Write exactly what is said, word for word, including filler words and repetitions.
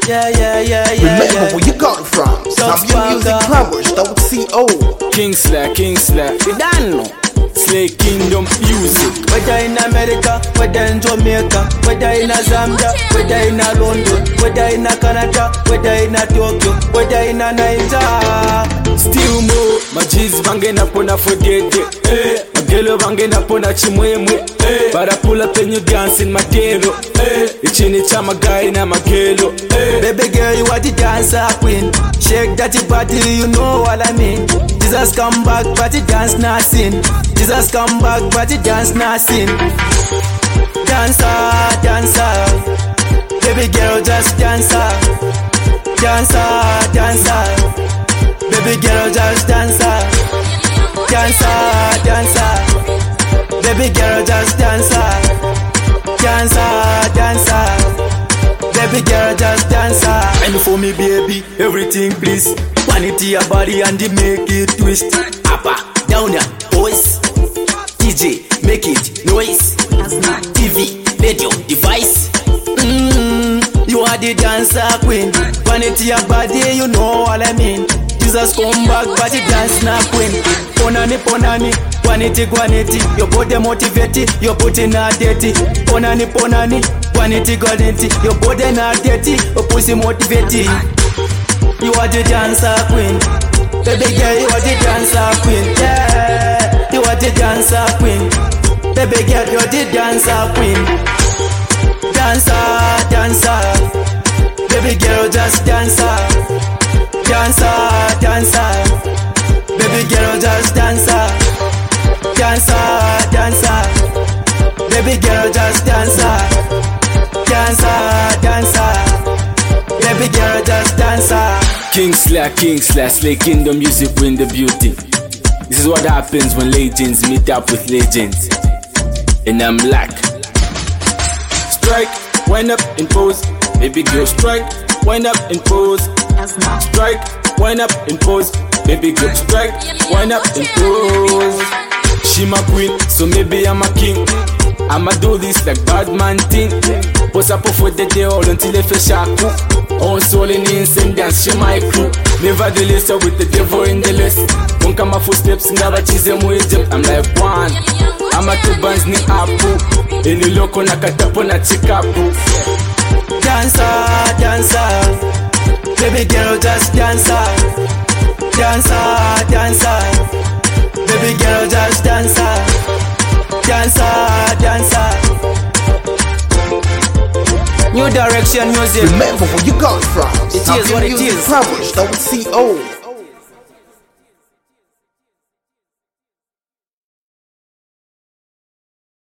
Yeah, yeah, yeah, yeah. Remember yeah. where you got it from. Zambia Music Powers, don't C O. Kingslayer, Kingslayer, you don't know. Slay Kingdom Music. Whether in America, whether in Jamaica, whether in Zambia, whether in London, whether in Canada, whether in Tokyo, whether in Nigeria. Still more, majizi bangena pona fodede. Eh, magelo bangena pona chimwemwe. Eh, bara pull up and you dance in matero. Eh, ichini chama guy na magelo. Eh, baby girl, you are the dancer queen. Shake that body, you know what I mean. Jesus come back, but the dance not sin. Jesus come back, but the dance not sin. Dancer, dancer, baby girl, just dancer, dancer, dancer, baby girl, just dancer, dancer, dancer, baby girl, just dancer, dancer, dancer, baby girl, just dancer. And for me, baby, everything please. Vanity your body and you make it twist. Up, down ya, voice. D J, make it noise. T V, radio, device. Mm, you are the dancer queen. Vanity your body, you know what I mean. Jesus come back, but you dance na queen. Ponani, ponani, vanity, vanity. Your body motivate, your body not dirty. Ponani, ponani, vanity, vanity. Your body not dirty, your pussy motivate. You are the dancer queen. Baby girl, you are the dancer queen. Yeah, you are the dancer queen. Baby girl, you are the dancer queen. Dancer, dancer. Baby girl, just dancer. Dancer, dancer. Baby girl, just dancer. Dancer, dancer. Baby girl, just dancer. Dancer, dancer. Baby girl, just dancer. Kingslayer, Kingslayer, Slay Kingdom Music win the beauty. This is what happens when legends meet up with legends. And I'm like, strike, wind up and pose. Baby girl, strike, wind up and pose. Strike, wind up and pose. Baby girl, strike, wind up and pose. She my queen, so maybe I'm a king. I'ma do this like Badman thing. Post up for the day all until they feel shaku. On soul in insane dance, she my crew. Nevertheless, I with the devil in the list. Won't come my footsteps, never cheese them with them. I'm like one. I'm a two bands ni apu. Any loco na katapo na chikapu. Dancer, dancer. Baby girl, just dancer. Dancer, dancer. Baby girl, just dancer. Dancer, dancer. New direction music. Remember where you got it from. It is what it is. Powers, don't C O.